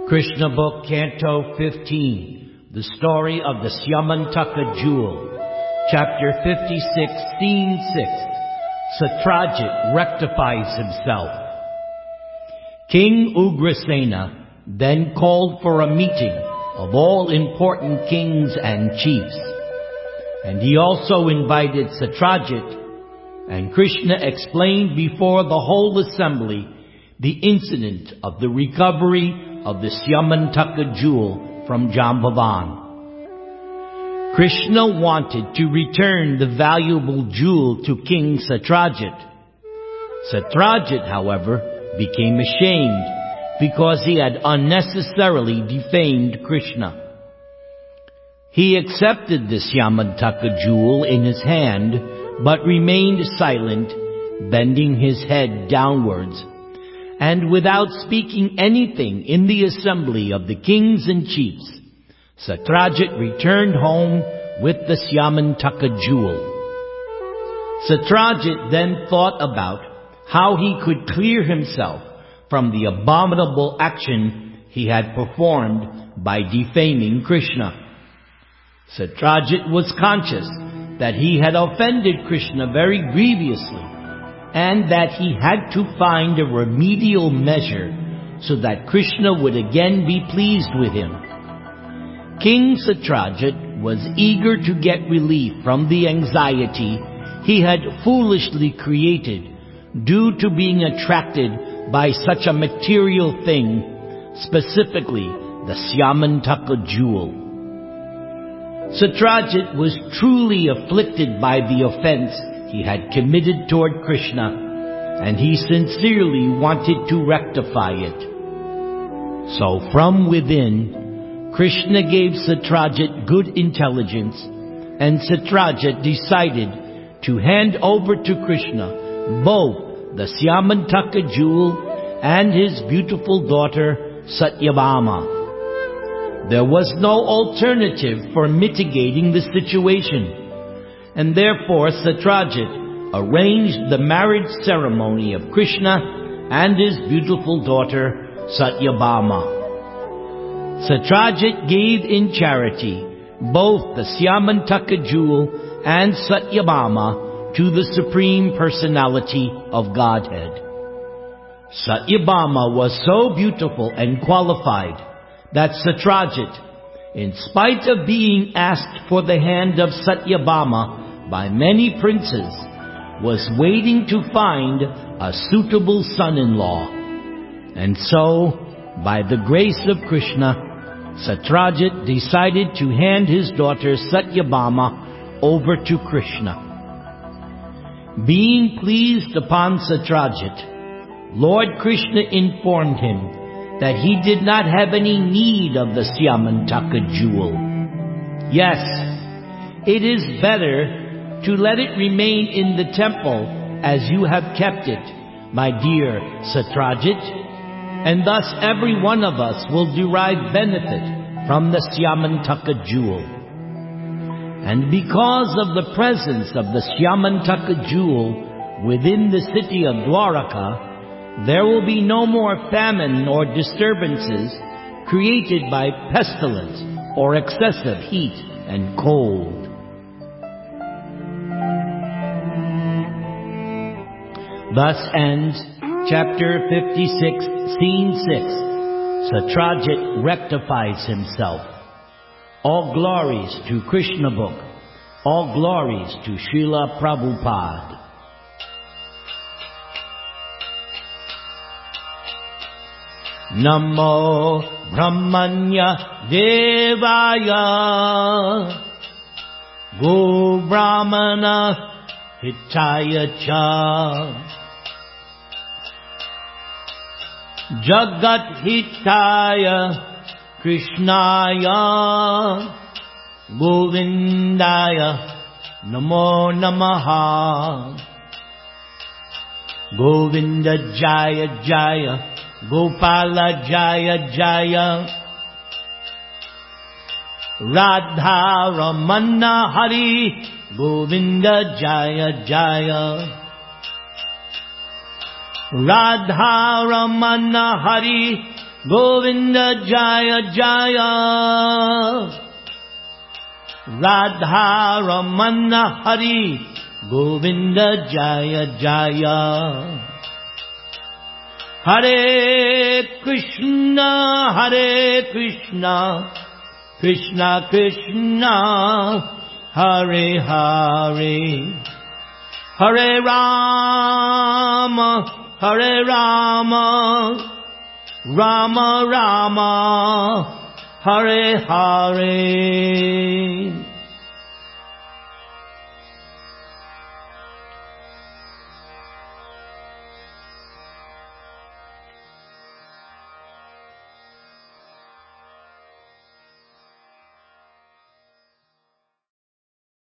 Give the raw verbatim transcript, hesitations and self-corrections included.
Krishna Book, Canto fifteen, The Story of the Syamantaka Jewel, Chapter fifty-six, Scene six, Satrajit rectifies himself. King Ugrasena then called for a meeting of all important kings and chiefs, and he also invited Satrajit, and Krishna explained before the whole assembly the incident of the recovery of the Syamantaka jewel from Jambavan. Krishna wanted to return the valuable jewel to King Satrajit. Satrajit, however, became ashamed because he had unnecessarily defamed Krishna. He accepted the Syamantaka jewel in his hand, but remained silent, bending his head downwards. And without speaking anything in the assembly of the kings and chiefs, Satrajit returned home with the Syamantaka jewel. Satrajit then thought about how he could clear himself from the abominable action he had performed by defaming Krishna. Satrajit was conscious that he had offended Krishna very grievously, and that he had to find a remedial measure so that Krishna would again be pleased with him. King Satrajit was eager to get relief from the anxiety he had foolishly created due to being attracted by such a material thing, specifically the Syamantaka jewel. Satrajit was truly afflicted by the offense he had committed toward Krishna, and he sincerely wanted to rectify it. So from within, Krishna gave Satrajit good intelligence, and Satrajit decided to hand over to Krishna both the Syamantaka jewel and his beautiful daughter Satyabhama. There was no alternative for mitigating the situation, and therefore Satrajit arranged the marriage ceremony of Krishna and his beautiful daughter Satyabhama. Satrajit gave in charity both the Syamantaka jewel and Satyabhama to the Supreme Personality of Godhead. Satyabhama was so beautiful and qualified that Satrajit, in spite of being asked for the hand of Satyabhama by many princes, was waiting to find a suitable son-in-law. And so, by the grace of Krishna, Satrajit decided to hand his daughter Satyabhama over to Krishna. Being pleased upon Satrajit, Lord Krishna informed him that he did not have any need of the Syamantaka jewel. Yes, it is better to let it remain in the temple as you have kept it, my dear Satrajit, and thus every one of us will derive benefit from the Syamantaka jewel. And because of the presence of the Syamantaka jewel within the city of Dwaraka, there will be no more famine or disturbances created by pestilence or excessive heat and cold. Thus ends Chapter fifty-six, Scene six. Satrajit rectifies himself. All glories to Krishna Book. All glories to Srila Prabhupada. Namo Brahmanya Devaya Go Brahmana Hitaya Cha Jagat Hitaya Krishnaya Govindaya Namo Namaha Govinda Jaya Jaya Gopala Jaya Jaya Radha Ramana Hari Govinda Jaya Jaya Radha Ramana Hari Govinda Jaya Jaya, Radha Ramana Hari, Govinda Jaya Jaya. Hare Krishna, Hare Krishna, Krishna Krishna, Hare Hare, Hare Rama, Hare Rama, Rama Rama, Hare Hare.